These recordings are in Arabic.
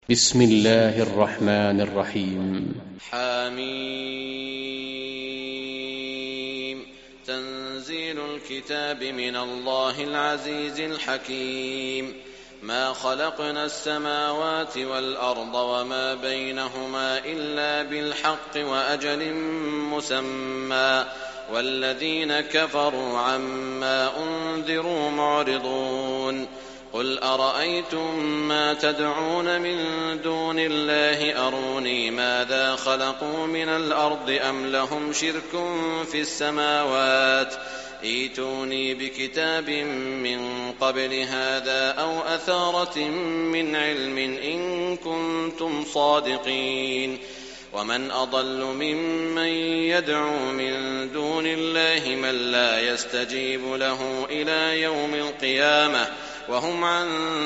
بسم الله الرحمن الرحيم. حميم. تنزيل الكتاب من الله العزيز الحكيم. ما خلقنا السماوات والأرض وما بينهما إلا بالحق وأجل مسمى والذين كفروا عما أنذروا معرضون. قل أرأيتم ما تدعون من دون الله أروني ماذا خلقوا من الأرض أم لهم شرك في السماوات ائتوني بكتاب من قبل هذا أو أثارة من علم إن كنتم صادقين. ومن أضل ممن يدعو من دون الله من لا يستجيب له إلى يوم القيامة وهم عن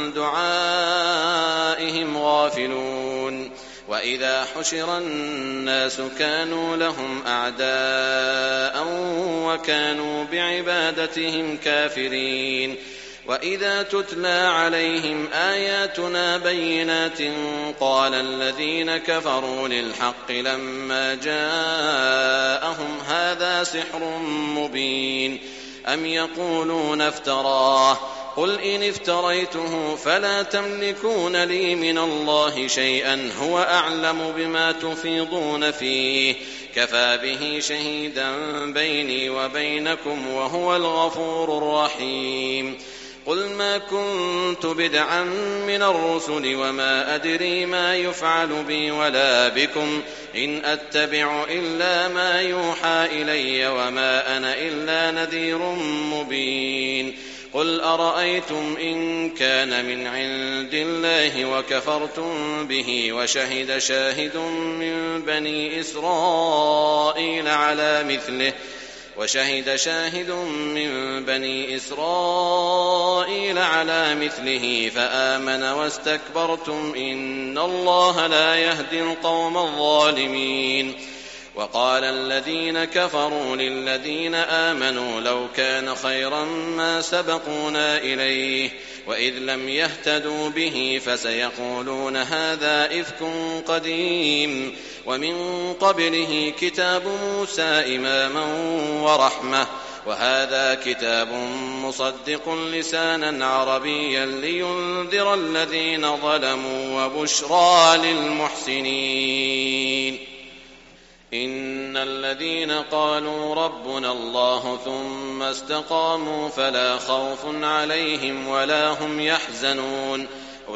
دعائهم غافلون. وإذا حشر الناس كانوا لهم أعداء وكانوا بعبادتهم كافرين. وإذا تتلى عليهم آياتنا بينات قال الذين كفروا للحق لما جاءهم هذا سحر مبين أم يقولون افتراه قل إن افتريته فلا تملكون لي من الله شيئا هو أعلم بما تفيضون فيه كفى به شهيدا بيني وبينكم وهو الغفور الرحيم. قل ما كنت بدعا من الرسل وما أدري ما يفعل بي ولا بكم إن أتبع إلا ما يوحى إلي وما أنا إلا نذير مبين. قل أرأيتم إن كان من عند الله وكفرتم به وشهد شاهد من بني إسرائيل على مثله فآمن واستكبرتم إن الله لا يهدي القوم الظالمين. وقال الذين كفروا للذين آمنوا لو كان خيرا ما سبقونا إليه وإذ لم يهتدوا به فسيقولون هذا إفك قديم ومن قبله كتاب موسى إماما ورحمة وهذا كتاب مصدق لسانا عربيا لينذر الذين ظلموا وبشرى للمحسنين. إن الذين قالوا ربنا الله ثم استقاموا فلا خوف عليهم ولا هم يحزنون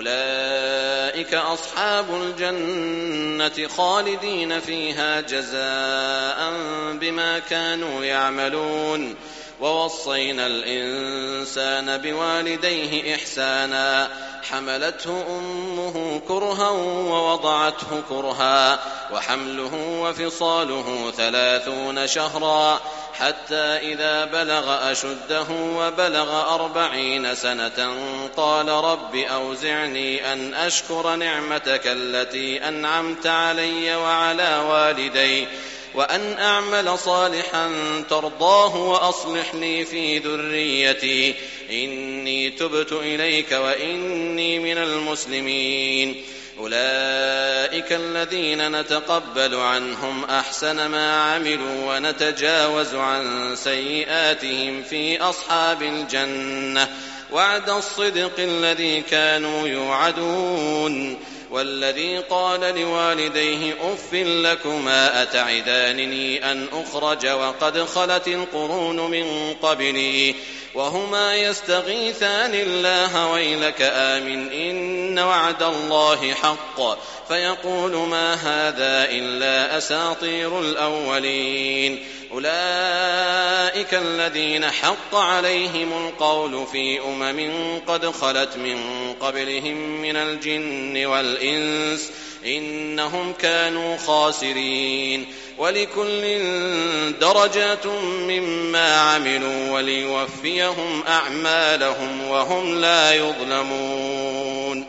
أولئك أصحاب الجنة خالدين فيها جزاء بما كانوا يعملون. ووصينا الإنسان بوالديه إحسانا حملته أمه كرها ووضعته كرها وحمله وفصاله 30 شهرا حتى إذا بلغ أشده وبلغ 40 سنة قال رب أوزعني أن أشكر نعمتك التي أنعمت علي وعلى والدي وأن أعمل صالحا ترضاه وأصلح لي في ذريتي إني تبت إليك وإني من المسلمين. أولئك الذين نتقبل عنهم أحسن ما عملوا ونتجاوز عن سيئاتهم في أصحاب الجنة وعد الصدق الذي كانوا يوعدون. والذي قال لوالديه أف لكما أتعدانني أن أخرج وقد خلت القرون من قبلي وهما يستغيثان الله ويلك آمن إن وعد الله حق فيقول ما هذا إلا أساطير الأولين. أولئك الذين حق عليهم القول في قد خلت من قبلهم من الجن والإنس إنهم كانوا خاسرين. ولكل درجات مما عملوا وليوفيهم أعمالهم وهم لا يظلمون.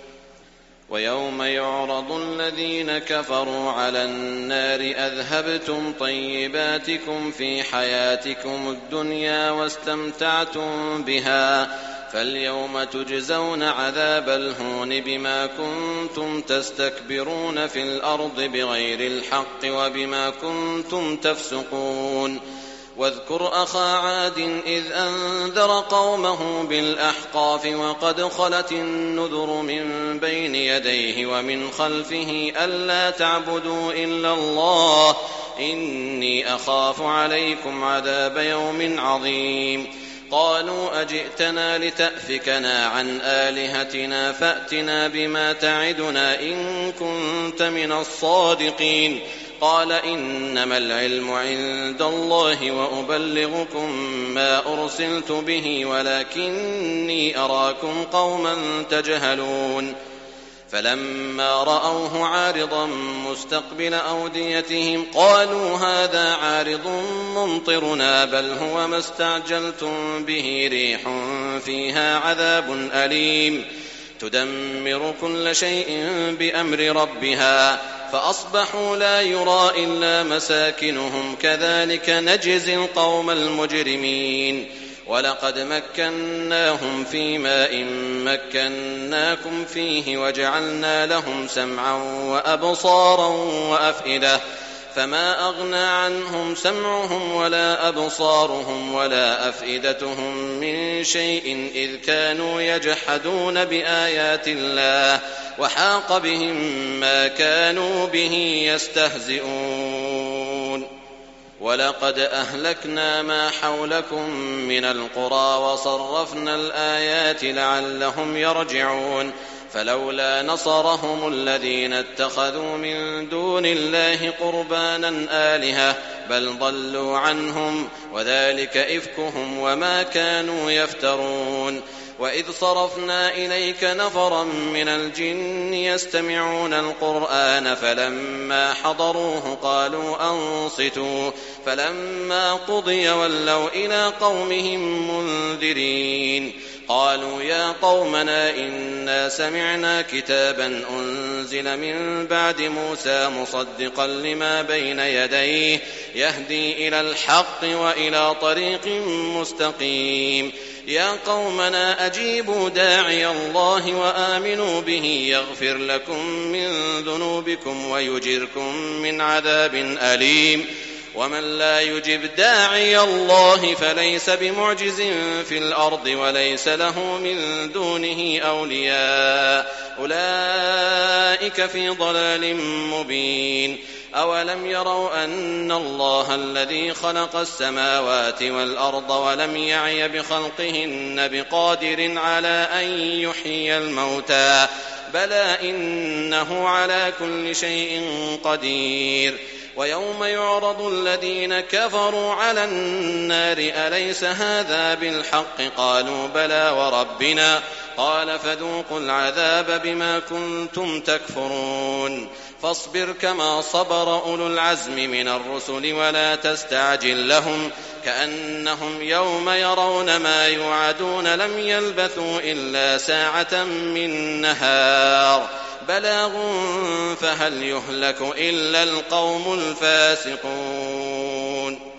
ويوم يعرض الذين كفروا على النار أذهبتم طيباتكم في حياتكم الدنيا واستمتعتم بها فاليوم تجزون عذاب الهون بما كنتم تستكبرون في الأرض بغير الحق وبما كنتم تفسقون واذكر أخا عاد إذ أنذر قومه بالأحقاف وقد خلت النذر من بين يديه ومن خلفه ألا تعبدوا إلا الله إني أخاف عليكم عذاب يوم عظيم قالوا أجئتنا لتأفكنا عن آلهتنا فأتنا بما تعدنا إن كنت من الصادقين قال إنما العلم عند الله وأبلغكم ما أرسلت به ولكني أراكم قوما تجهلون فلما رأوه عارضا مستقبل أوديتهم قالوا هذا عارض ممطرنا بل هو ما استعجلتم به ريح فيها عذاب أليم تدمر كل شيء بأمر ربها فأصبحوا لا يرى إلا مساكنهم كذلك نجزي القوم المجرمين ولقد مكناهم في ماء مكناكم فيه وجعلنا لهم سمعا وأبصارا وأفئدة فما أغنى عنهم سمعهم ولا أبصارهم ولا أفئدتهم من شيء إذ كانوا يجحدون بآيات الله وحاق بهم ما كانوا به يستهزئون ولقد أهلكنا ما حولكم من القرى وصرفنا الآيات لعلهم يرجعون فلولا نصرهم الذين اتخذوا من دون الله قربانا آلهة بل ضلوا عنهم وذلك إفكهم وما كانوا يفترون وإذ صرفنا إليك نفرا من الجن يستمعون القرآن فلما حضروه قالوا أنصتوا فلما قضي ولوا إلى قومهم منذرين قالوا يا قومنا إنا سمعنا كتابا أنزل من بعد موسى مصدقا لما بين يديه يهدي إلى الحق وإلى طريق مستقيم يا قومنا أجيبوا داعي الله وآمنوا به يغفر لكم من ذنوبكم ويجركم من عذاب أليم ومن لا يجب داعي الله فليس بمعجز في الأرض وليس له من دونه أولياء أولئك في ضلال مبين أولم يروا أن الله الذي خلق السماوات والأرض ولم يعي بخلقهن بقادر على أن يحيي الموتى بلى إنه على كل شيء قدير ويوم يعرض الذين كفروا على النار أليس هذا بالحق قالوا بلى وربنا قال فذوقوا العذاب بما كنتم تكفرون فاصبر كما صبر أولو العزم من الرسل ولا تستعجل لهم كأنهم يوم يرون ما يوعدون لم يلبثوا إلا ساعة من نهار بلاغ فهل يهلك إلا القوم الفاسقون